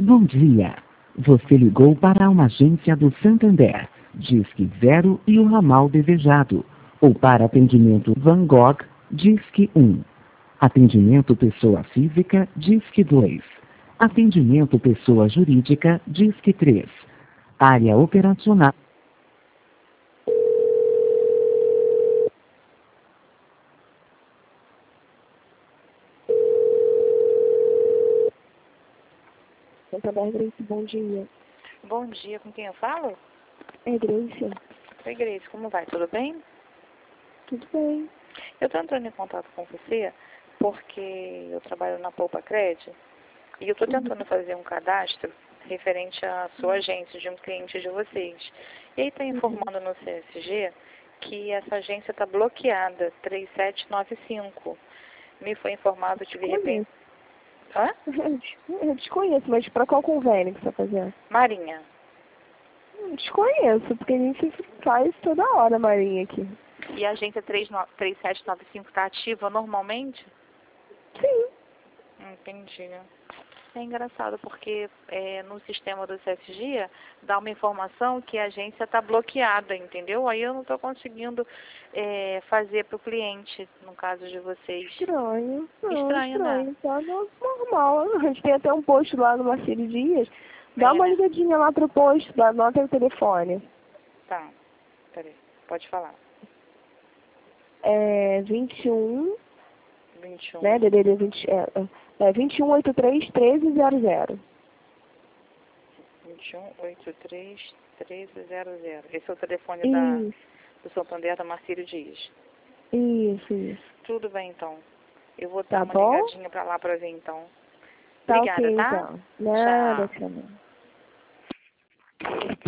Bom dia. Você ligou para uma agência do Santander, Disque 0 e o ramal desejado. Ou para atendimento Van Gogh, Disque 1. Atendimento pessoa física, Disque 2. Atendimento pessoa jurídica, Disque 3. Área operacional. Santander, Grace, bom dia. Bom dia, com quem eu falo? É Grace? Oi, Grace, como vai? Tudo bem? Tudo bem. Eu estou entrando em contato com você porque eu trabalho na Poupa Cred e eu estou tentando fazer um cadastro referente à sua agência, de um cliente de vocês. E aí está informando no CSG que essa agência está bloqueada, 3795. Me foi informado que de repente... Hã? Eu desconheço, mas para qual convênio que você está fazendo? Marinha. Desconheço, porque a gente faz toda hora Marinha aqui. E a agência 3795 está ativa normalmente? Sim. Entendi. É engraçado porque no sistema do CSG dá uma informação que a agência está bloqueada, entendeu? Aí eu não estou conseguindo fazer para o cliente, no caso de vocês. Estranho. Não, Estranho, né? Tá normal. A gente tem até um posto lá no Marcílio Dias. Dá uma Né? ligadinha lá pro posto, anota o telefone. Tá. Peraí. Pode falar. É 21, 21. né? DDD 20, 2183 1300. 2183 1300. Esse é o telefone Isso. do Santander da Marcílio Dias. Isso. Tudo bem, então. Eu vou Tá dar uma bom? ligadinha para lá para ver, então. Tá Obrigada, ok, tá? então. Nada, Tchau. tchau.